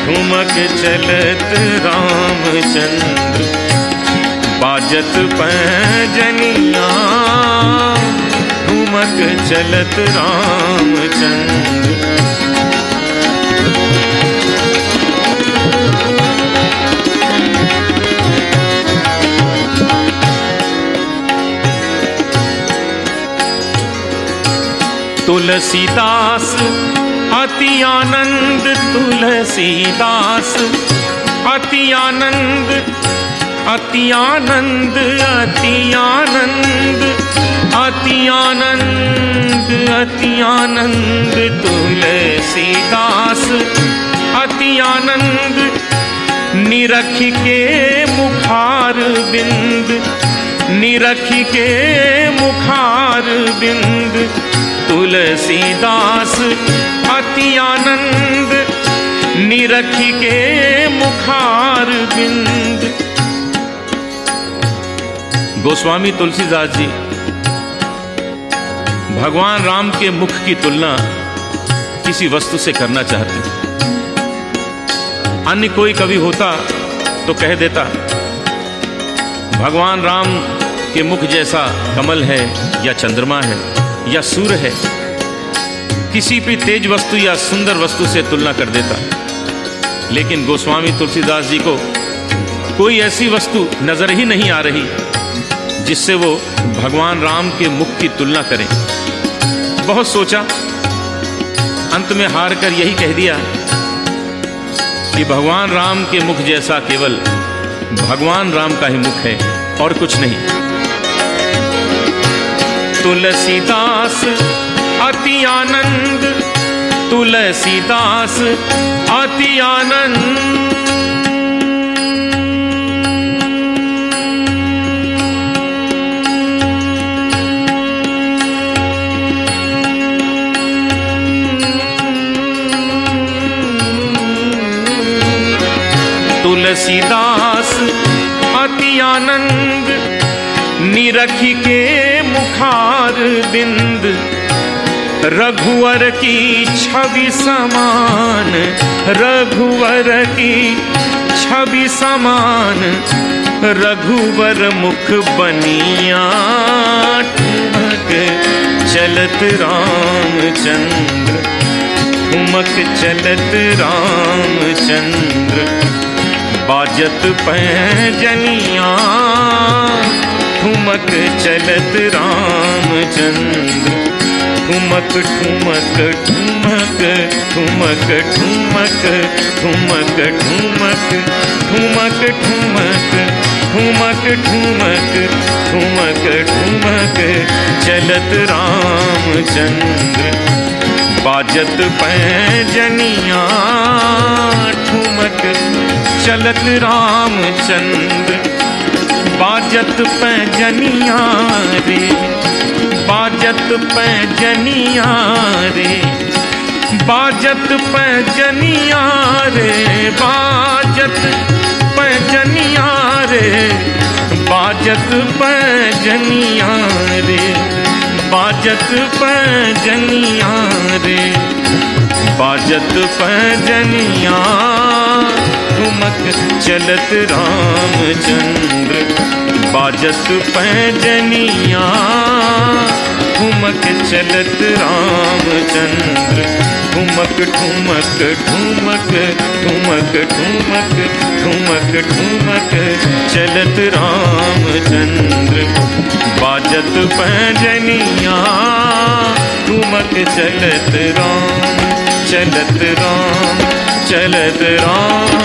ठुमक चलत रामचंद्र, बाजत पैजनिया, ठुमक चलत रामचंद्र। तुलसीदास अति आनंद, तुलसीदास अति आनंद, अति आनंद, अति आनंद, अति आनंद, अति आनंद। तुलसीदास अति आनंद, निरख के मुखार बिंद, निरख के मुखार बिंद। तुलसीदास अति आनंद, निरख के मुखार बिंद। गोस्वामी तुलसीदास जी भगवान राम के मुख की तुलना किसी वस्तु से करना चाहते हैं। अन्य कोई कवि होता तो कह देता भगवान राम के मुख जैसा कमल है या चंद्रमा है या सूर्य है, किसी भी तेज वस्तु या सुंदर वस्तु से तुलना कर देता। लेकिन गोस्वामी तुलसीदास जी को कोई ऐसी वस्तु नजर ही नहीं आ रही जिससे वो भगवान राम के मुख की तुलना करें। बहुत सोचा, अंत में हार कर यही कह दिया कि भगवान राम के मुख जैसा केवल भगवान राम का ही मुख है और कुछ नहीं। तुलसीदास अति आनंद, तुलसीदास अति आनंद। तुलसीदास अति आनंद, निरख के मुखार बिंद। रघुवर की छवि समान, रघुवर की छवि समान। रघुवर मुख बनिया, ठुमक चलत रामचंद्र, ठुमक चलत रामचंद्र। बाजत पैजनिया, ठुमक चलत रामचंद्र। ठुमक ठुमक ठुमक, ठुमक ठुमक, ठुमक ठुमक, ठुमक ठुमक, ठुमक ठुमक, ठुमक ठुमक चलत रामचंद्र। बाजत पैजनिया, ठुमक चलत रामचंद्र। बाजत पैजनिया रे, बाजत पैजनिया रे, बाजत पैजनिया रे, बाजत पैजनिया रे, बाजत पैजनिया रे, बाजत पैजनिया रे, बाजत पैजनिया। ठुमक चलत रामचंद्र, बाजत पैजनिया, ठुमक चलत रामचंद्र। ठुमक ठुमक ठुमक, ठुमक ठुमक, ठुमक ठुमक चलत रामचंद्र। बाजत पैजनिया, ठुमक चलत राम, चलत राम, चलत राम।